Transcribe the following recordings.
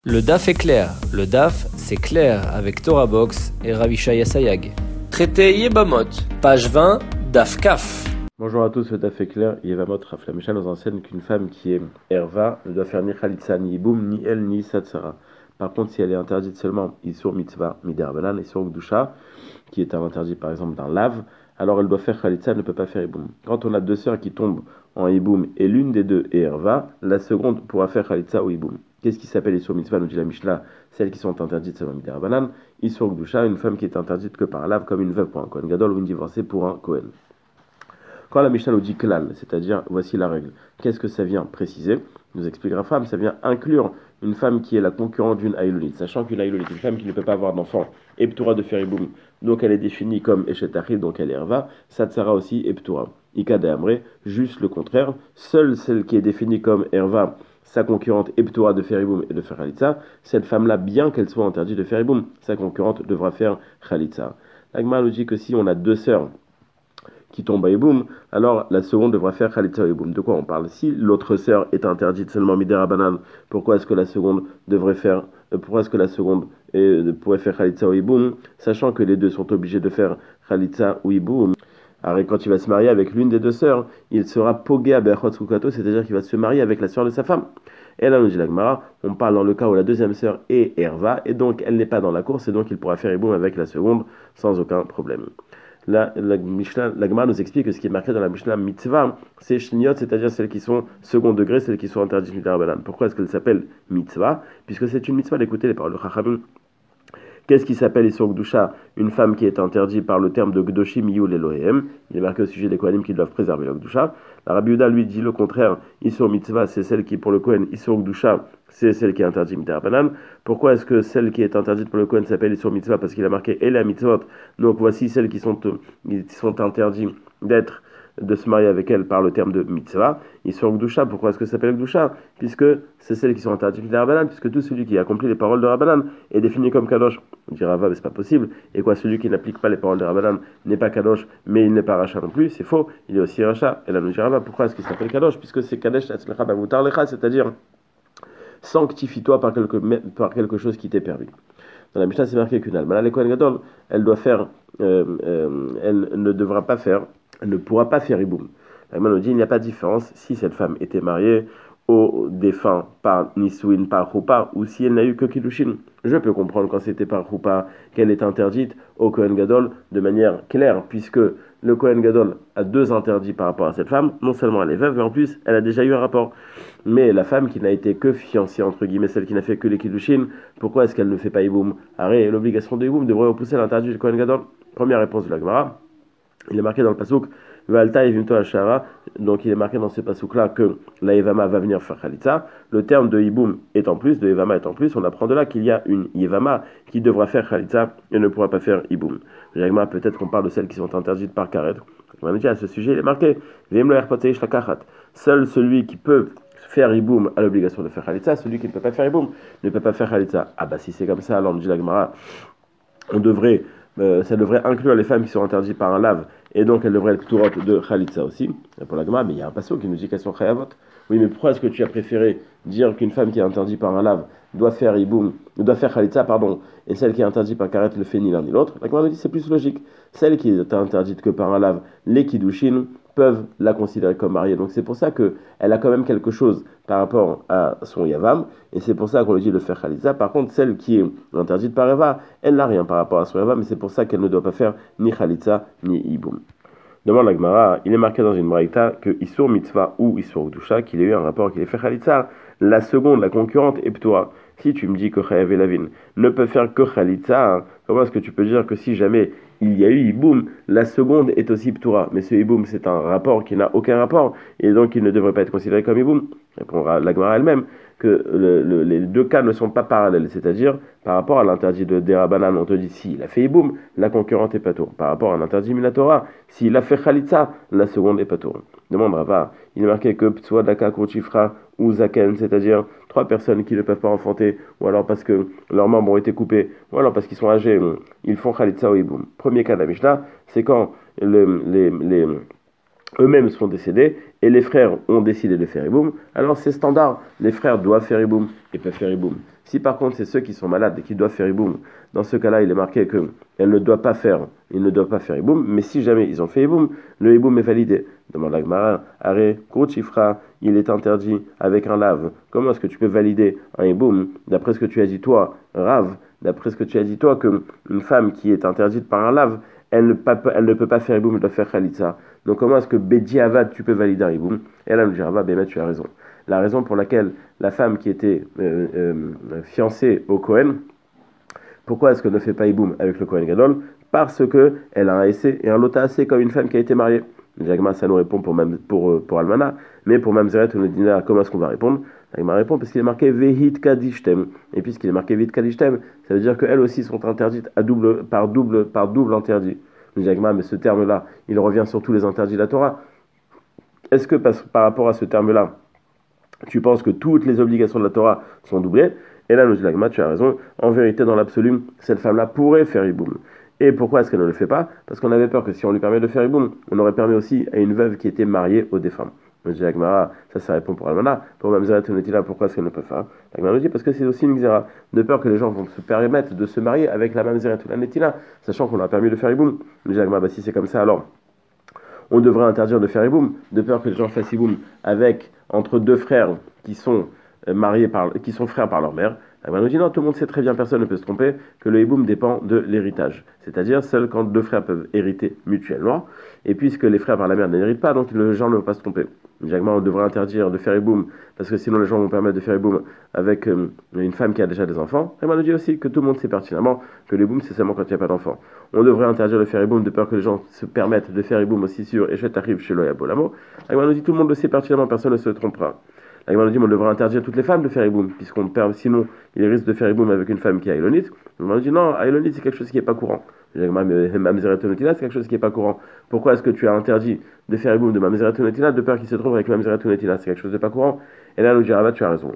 Le DAF est clair. Le DAF, c'est clair avec Torah Box et Ravishaya Sayag. Traité Yebamot, page 20, DAF Kaf. Bonjour à tous, le DAF est clair. Yevamot Raf. La Mishnah nous enseigne qu'une femme qui est Erva ne doit faire ni Khalitsa, ni Iboum, ni elle, ni Satsara. Par contre, si elle est interdite seulement Isur Mitzvah, Mider Banan, Isur Gdusha, qui est un interdit par exemple d'un lave, alors elle doit faire Khalitsa, elle ne peut pas faire Iboum. Quand on a deux sœurs qui tombent en Iboum et l'une des deux est Erva, la seconde pourra faire Khalitsa ou Iboum. Qu'est-ce qui s'appelle Isur Mitzvah, nous dit la Mishnah, celles qui sont interdites seulement Mider Banan, Isur Gdusha, une femme qui est interdite que par un lave, comme une veuve pour un Kohen Gadol ou une divorcée pour un Kohen. Quand la Mishnah nous dit klal, c'est-à-dire voici la règle, qu'est-ce que ça vient préciser? Nous explique Rafam, ça vient inclure une femme qui est la concurrente d'une Aïlonite, sachant qu'une Aïlonite, une femme qui ne peut pas avoir d'enfant, est Ptura de faire Iboum, donc elle est définie comme Eshetachil, donc elle est Erva, Satsara aussi est Ptura. Ika de Amre, juste le contraire, seule celle qui est définie comme Erva, sa concurrente est Ptura de faire Iboum et de faire Khalitsa, cette femme-là, bien qu'elle soit interdite de faire Iboum, sa concurrente devra faire Khalitsa. L'Agma nous dit que si on a deux sœurs qui tombe à Iboum, alors la seconde devra faire Khalitsa ou Iboum. De quoi on parle? Si l'autre sœur est interdite seulement Midera Banan, pourquoi est-ce que la seconde devrait faire, pourquoi est-ce que la seconde pourrait faire Khalitsa ou Iboum, sachant que les deux sont obligés de faire Khalitsa ou Iboum? Alors, quand il va se marier avec l'une des deux sœurs, il sera Pogea Be'achot Sukato, c'est-à-dire qu'il va se marier avec la sœur de sa femme. Et là, nous dit la Gemara, on parle dans le cas où la deuxième sœur est Erva, et donc elle n'est pas dans la course, et donc il pourra faire Iboum avec la seconde sans aucun problème. La Gemara nous explique que ce qui est marqué dans la Mishnah Mitzvah, c'est Shniot, c'est-à-dire celles qui sont second degré, celles qui sont interdites Midera Banan. Pourquoi est-ce qu'elle s'appelle Mitzvah? Puisque c'est une mitzvah d'écouter les paroles de Chachamim. Qu'est-ce qui s'appelle Isur Gdusha? Une femme qui est interdite par le terme de Gdoshim Yul Elohem. Il est marqué au sujet des Kohanim qui doivent préserver le Gdusha. La Rabbi Yehuda lui dit le contraire. Isur Mitzvah, c'est celle qui, pour le Kohen, Isur Gdusha, c'est celle qui est interdite Midera Banan. Pourquoi est-ce que celle qui est interdite pour le Kohen s'appelle Isur Mitzvah? Parce qu'il a marqué Ela Mitzvot. Donc voici celles qui sont interdites de se marier avec elle par le terme de mitzvah. Ils sont Gdusha. Pourquoi est-ce que ça s'appelle Gdusha? Puisque c'est celles qui sont interdites de Rabbanan, puisque tout celui qui accomplit les paroles de Rabbanan est défini comme Kadosh. On dira Rava, mais c'est pas possible. Et quoi, celui qui n'applique pas les paroles de Rabbanan n'est pas Kadosh, mais il n'est pas Racha non plus, c'est faux. Il est aussi Racha. Et là, nous dira Rava, pourquoi est-ce qu'il s'appelle Kadosh? Puisque c'est Kadesh Atzlecha Bamutar Lecha, c'est-à-dire sanctifie-toi par quelque chose qui t'est permis. Dans la Mishnah, c'est marqué qu'une almana, les Kohen Gadol, elle doit faire, elle ne devra pas faire, elle ne pourra pas faire Iboum. La Gemara nous dit il n'y a pas de différence si cette femme était mariée au défunt par Nisouin, par Choupa, ou si elle n'a eu que Kiddushin. Je peux comprendre quand c'était par Choupa qu'elle est interdite au Kohen Gadol de manière claire, puisque le Kohen Gadol a deux interdits par rapport à cette femme. Non seulement elle est veuve, mais en plus elle a déjà eu un rapport. Mais la femme qui n'a été que fiancée, entre guillemets, celle qui n'a fait que les Kiddushin, pourquoi est-ce qu'elle ne fait pas Iboum? Arrête, l'obligation de Iboum devrait repousser l'interdit du Kohen Gadol. Première réponse de la Gemara. Il est marqué dans le pasuk Valta Evimto Ashara, donc il est marqué dans ce pasuk-là que la Yevama va venir faire Khalitsa. Le terme de Iboum est en plus, de Yevama est en plus, on apprend de là qu'il y a une Yevama qui devra faire Khalitsa et ne pourra pas faire Iboum. Peut-être qu'on parle de celles qui sont interdites par Karet. On va nous dire à ce sujet, il est marqué Vimlo Erpateish Lakachat. Seul celui qui peut faire Iboum a l'obligation de faire Khalitsa, celui qui ne peut pas faire Iboum ne peut pas faire Khalitsa. Ah bah si c'est comme ça, alors on dit la Gemara, ça devrait inclure les femmes qui sont interdites par un lave, et donc elles devraient être tourotes de Khalitsa aussi. Et pour la Gemara, mais il y a un passage qui nous dit qu'elles sont Khayavot. Oui, mais pourquoi est-ce que tu as préféré dire qu'une femme qui est interdite par un lave doit faire Iboum, doit faire Khalitsa, pardon, et celle qui est interdite par Karet le fait ni l'un ni l'autre? La Gemara nous dit c'est plus logique. Celle qui est interdite que par un lave, les Kiddushin, peuvent la considérer comme mariée. Donc c'est pour ça qu'elle a quand même quelque chose par rapport à son Yavam, et c'est pour ça qu'on lui dit de faire Khalitsa. Par contre, celle qui est interdite par Eva, elle n'a rien par rapport à son Yavam, mais c'est pour ça qu'elle ne doit pas faire ni Khalitsa ni Iboum. Demande la Gemara, il est marqué dans une braïta que Isur Mitzvah ou Isur Gdusha, qu'il ait eu un rapport qu'il ait fait Khalitsa, la seconde, la concurrente, est Ptura. Si tu me dis que Chayav et Lavin ne peut faire que Khalitsa, comment est-ce que tu peux dire que si jamais il y a eu Iboum, la seconde est aussi Ptura? Mais ce Iboum, c'est un rapport qui n'a aucun rapport, et donc il ne devrait pas être considéré comme Iboum. Répondra la Gemara elle-même que les deux cas ne sont pas parallèles, c'est-à-dire par rapport à l'interdit de Derabanan, on te dit s'il a fait Iboum, la concurrente est Patour. Par rapport à l'interdit Minatora, s'il a fait Khalitsa, la seconde est Patour. Demande Rava, il est marqué que Ptsua Daka Kouchifra ou Zaken, c'est-à-dire trois personnes qui ne peuvent pas enfanter, ou alors parce que leurs membres ont été coupés, ou alors parce qu'ils sont âgés, ils font Khalitsa ou Iboum. Premier cas de la Mishnah, c'est quand eux-mêmes sont décédés et les frères ont décidé de faire Iboum, alors c'est standard, les frères doivent faire Iboum et peuvent faire Iboum. Si par contre c'est ceux qui sont malades et qui doivent faire Iboum, dans ce cas-là il est marqué qu'ils ne doivent pas faire Iboum, mais si jamais ils ont fait Iboum, le Iboum est validé. Demande la Gemara, Aré, Chifra, il est interdit avec un lave. Comment est-ce que tu peux valider un Iboum d'après ce que tu as dit toi, Rav, d'après ce que tu as dit toi, qu'une femme qui est interdite par un lave, elle ne peut pas faire Iboum, elle doit faire Khalitsa. Donc comment est-ce que Bediavad tu peux valider un Iboum? Et là, nous dira, Bémet, tu as raison. La raison pour laquelle la femme qui était fiancée au Kohen, pourquoi est-ce qu'elle ne fait pas Iboum avec le Kohen Gadol? Parce qu'elle a un essai et un lota assez comme une femme qui a été mariée. Jagma, ça nous répond pour Almana, mais pour Mamzeret, on nous dit là, comment est-ce qu'on va répondre? Jagma répond parce qu'il est marqué Vehit Kadishtem. Et puisqu'il est marqué Vehit Kadishtem, ça veut dire qu'elles aussi sont interdites par double interdit. Jagma, mais ce terme-là, il revient sur tous les interdits de la Torah. Est-ce que par rapport à ce terme-là, tu penses que toutes les obligations de la Torah sont doublées? Et là, nous dit Jagma, tu as raison. En vérité, dans l'absolu, cette femme-là pourrait faire Iboum. Et pourquoi est-ce qu'elle ne le fait pas? Parce qu'on avait peur que si on lui permet de faire Iboum, on aurait permis aussi à une veuve qui était mariée au défunt. Nous dit Agmara, ça répond pour Almana. Pour Mamzeret, on était là, pourquoi est-ce qu'elle ne peut pas? Agmara nous dit parce que c'est aussi une xéra, de peur que les gens vont se permettre de se marier avec la Mamzeret ou la Netila, sachant qu'on leur a permis de faire Iboum. Nous dit Agmara, si c'est comme ça, alors on devrait interdire de faire Iboum, de peur que les gens fassent Iboum entre deux frères qui sont qui sont frères par leur mère. On nous dit non, tout le monde sait très bien, personne ne peut se tromper, que le hiboum dépend de l'héritage. C'est-à-dire, seul quand deux frères peuvent hériter mutuellement, et puisque les frères par la mère n'héritent pas, donc les gens ne vont pas se tromper. Jacquement, on devrait interdire de faire hiboum, parce que sinon les gens vont permettre de faire hiboum avec une femme qui a déjà des enfants. Et on nous dit aussi que tout le monde sait pertinemment que le hiboum c'est seulement quand il n'y a pas d'enfants. On devrait interdire de faire hiboum de peur que les gens se permettent de faire hiboum aussi sur Echet arrive chez Loya Bolamo. Et on nous dit tout le monde le sait pertinemment, personne ne se trompera. La Gemara nous dit on devrait interdire toutes les femmes de faire Iboum, puisqu'on perd, sinon il risque de faire Iboum avec une femme qui est Aïlonite. La Gemara nous dit non, Aïlonite c'est quelque chose qui n'est pas courant. La Gemara mais Mamzeret Tonetila c'est quelque chose qui n'est pas courant. Pourquoi est-ce que tu as interdit de faire Iboum de Mamzeret Tonetila de peur qu'il se trouve avec Mamzeret Tonetila? C'est quelque chose de pas courant. Et là nous dit Rava, tu as raison.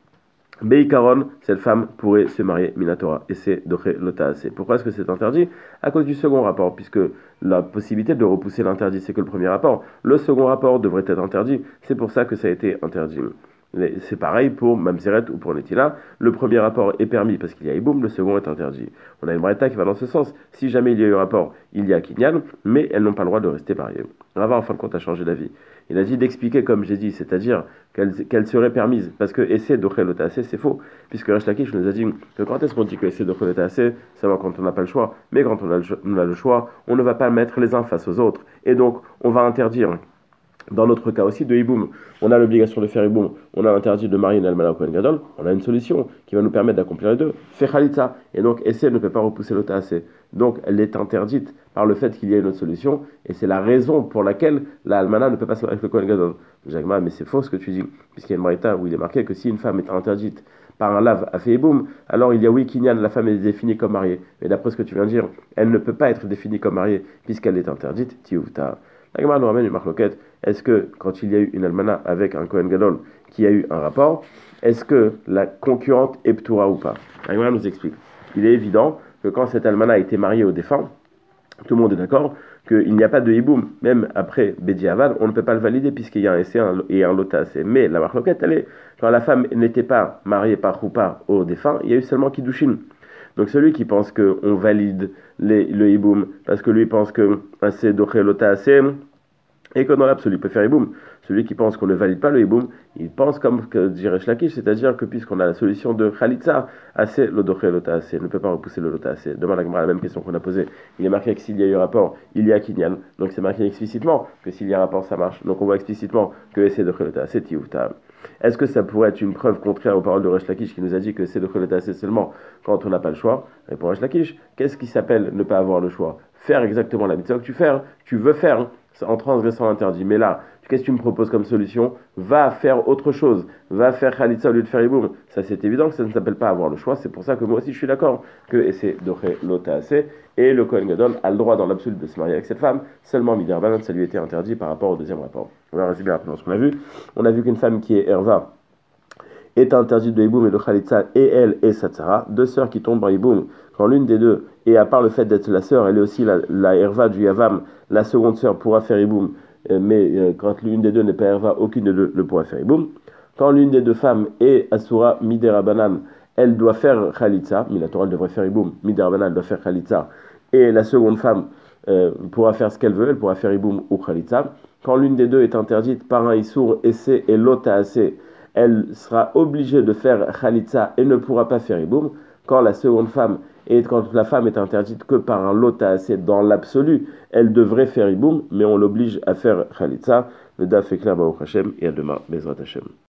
Beikaron, cette femme pourrait se marier Minatora, et c'est Doché Lotaase. Pourquoi est-ce que c'est interdit? À cause du second rapport, puisque la possibilité de repousser l'interdit, c'est que le premier rapport. Le second rapport devrait être interdit, c'est pour ça que ça a été interdit. C'est pareil pour Mamzeret ou pour Netila. Le premier rapport est permis parce qu'il y a Iboum, le second est interdit. On a une braïta qui va dans ce sens. Si jamais il y a eu rapport, il y a Kinyan, mais elles n'ont pas le droit de rester mariées. Rava, en fin de compte, a changé d'avis. Il a dit d'expliquer comme j'ai dit, c'est-à-dire qu'elle serait permise, parce que essai d'Ochel Otaase, c'est faux, puisque Resh Lakish nous a dit que quand est-ce qu'on dit que essai d'Ochel Otaase, c'est quand on n'a pas le choix, mais quand on a le choix, on ne va pas mettre les uns face aux autres, et donc on va interdire. Dans notre cas aussi de Iboum, on a l'obligation de faire Iboum, on a interdit de marier une Almana au Kohen Gadol, on a une solution qui va nous permettre d'accomplir les deux, faire Khalitsa, et donc Essai ne peut pas repousser l'Otaase. Donc elle est interdite par le fait qu'il y a une autre solution, et c'est la raison pour laquelle la Almana ne peut pas se marier avec le Kohen Gadol. Jacques, mais c'est faux ce que tu dis, puisqu'il y a une braïta où il est marqué que si une femme est interdite par un lave a fait Iboum, alors il y a oui Kinyan, la femme est définie comme mariée, mais d'après ce que tu viens de dire, elle ne peut pas être définie comme mariée, puisqu'elle est interdite, Tioufta. La Gemara nous ramène une marloquette. Est-ce que, quand il y a eu une almana avec un Kohen Gadol qui a eu un rapport, est-ce que la concurrente est ptoura ou pas? La Gemara nous explique. Il est évident que quand cette almana a été mariée au défunt, tout le monde est d'accord qu'il n'y a pas de hiboum. Même après Bediavad, on ne peut pas le valider puisqu'il y a un essai et un lotas. Mais la marloquette, elle est, quand la femme n'était pas mariée par Choupa au défunt, il y a eu seulement Kiddushin. Donc celui qui pense qu'on valide le hiboum, parce que lui pense que c'est doché lotaase, et que dans l'absolu il peut faire hiboum. Celui qui pense qu'on ne valide pas le hiboum, il pense comme que dirait Shlakish, c'est-à-dire que puisqu'on a la solution de Khalitsa, assez le doché lotaase, ne peut pas repousser le lotaase. Demande la Gemara la même question qu'on a posée. Il est marqué que s'il y a eu rapport, il y a kinyan. Donc c'est marqué explicitement que s'il y a rapport, ça marche. Donc on voit explicitement que c'est doché lotaase, tiouta. Est-ce que ça pourrait être une preuve contraire aux paroles de Resh Lakish qui nous a dit que c'est de Kholetasé seulement quand on n'a pas le choix? Et pour Resh Lakish, qu'est-ce qui s'appelle ne pas avoir le choix? Faire exactement la mitzvah que tu veux faire en transgressant l'interdit. Mais là, qu'est-ce que tu me proposes comme solution? Va faire autre chose. Va faire Khalitsa au lieu de faire Iboum. Ça, c'est évident que ça ne s'appelle pas avoir le choix. C'est pour ça que moi aussi, je suis d'accord que c'est Doré Lotaase. Et le Kohen Gadol a le droit dans l'absolu de se marier avec cette femme. Seulement, Midarbanan, ça lui était interdit par rapport au deuxième rapport. On va résumer rapidement ce qu'on a vu. On a vu qu'une femme qui est Herva est interdite de Iboum et de Khalitsa, et elle et Satsara, deux sœurs qui tombent en Iboum. Quand l'une des deux, et à part le fait d'être la sœur, elle est aussi la Herva du Yavam, la seconde sœur pourra faire Iboum mais quand l'une des deux n'est pas erva, aucune des deux ne pourra faire iboum. Quand l'une des deux femmes est asura midera-banan, elle doit faire khalitza, mais la Torah devrait faire iboum, midera-banan, elle doit faire khalitza, et la seconde femme pourra faire ce qu'elle veut, elle pourra faire iboum ou khalitza. Quand l'une des deux est interdite par un issour essai et l'autre assez, elle sera obligée de faire khalitza et ne pourra pas faire iboum. Quand la femme est interdite que par un lota assez dans l'absolu, elle devrait faire iboum, mais on l'oblige à faire khalitza. Le daf est clair, Baruch Hashem, et à demain, Bezrat Hashem.